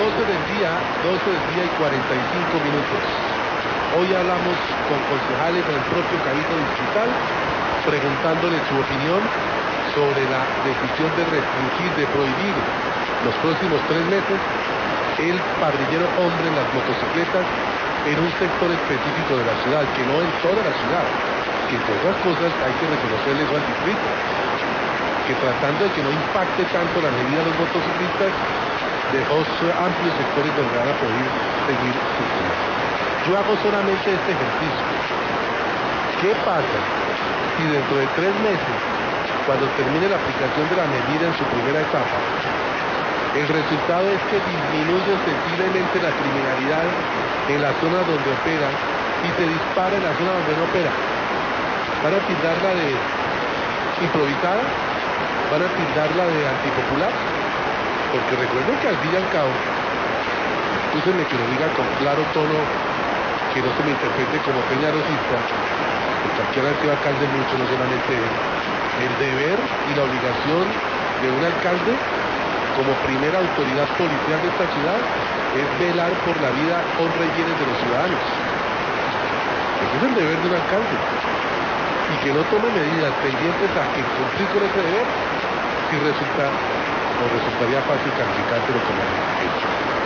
12 del día y 45 minutos. Hoy hablamos con concejales del propio Cabildo Distrital, preguntándole su opinión sobre la decisión de restringir, de prohibir los próximos 3 meses el parrillero hombre en las motocicletas en un sector específico de la ciudad, que no en toda la ciudad, que entre otras cosas hay que reconocerle eso al distrito, que tratando de que no impacte tanto la medida de los motociclistas, dejó amplios sectores donde van a poder seguir circulando. Yo hago solamente este ejercicio. ¿Qué pasa si dentro de 3 meses, cuando termine la aplicación de la medida en su primera etapa, el resultado es que disminuye sensiblemente la criminalidad en la zona donde opera y se dispara en la zona donde no opera? ¿Van a tildarla de improvisada? ¿Van a tildarla de antipopular? Porque recuerden que al fin y al cabo, úsenme que lo diga con claro tono, que no se me interprete como peñarosista, porque aquí han sido alcalde mucho, no solamente él. El deber y la obligación de un alcalde, como primera autoridad policial de esta ciudad, es velar por la vida, honra y bienes de los ciudadanos. Ese es el deber de un alcalde. Y que no tome medidas pendientes a que cumplir con ese deber, si resulta o resultaría fácil calificárselo como delincuencia.